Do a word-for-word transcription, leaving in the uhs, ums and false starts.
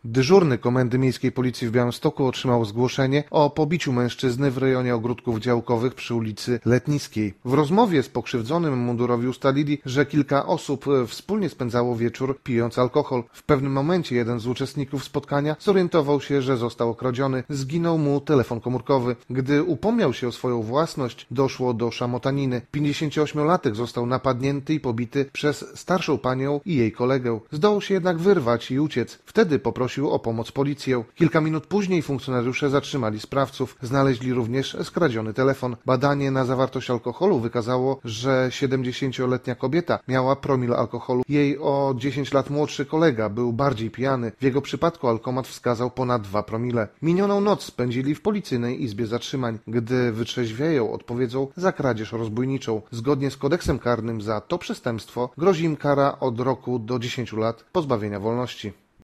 Dyżurny Komendy Miejskiej Policji w Białymstoku otrzymał zgłoszenie o pobiciu mężczyzny w rejonie ogródków działkowych przy ulicy Letnickiej. W rozmowie z pokrzywdzonym mundurowi ustalili, że kilka osób wspólnie spędzało wieczór pijąc alkohol. W pewnym momencie jeden z uczestników spotkania zorientował się, że został okradziony. Zginął mu telefon komórkowy. Gdy upomniał się o swoją własność, doszło do szamotaniny. pięćdziesięcioośmiolatek został napadnięty i pobity przez starszą panią i jej kolegę. Zdołał się jednak wyrwać i uciec. Wtedy poprosił o pomoc policję. Kilka minut później funkcjonariusze zatrzymali sprawców. Znaleźli również skradziony telefon. Badanie na zawartość alkoholu wykazało, że siedemdziesięcioletnia kobieta miała promil alkoholu. Jej o dziesięć lat młodszy kolega był bardziej pijany. W jego przypadku alkomat wskazał ponad dwa promile. Minioną noc spędzili w policyjnej izbie zatrzymań. Gdy wytrzeźwieją, odpowiedzą za kradzież rozbójniczą. Zgodnie z kodeksem karnym za to przestępstwo grozi im kara od roku do dziesięciu lat pozbawienia wolności.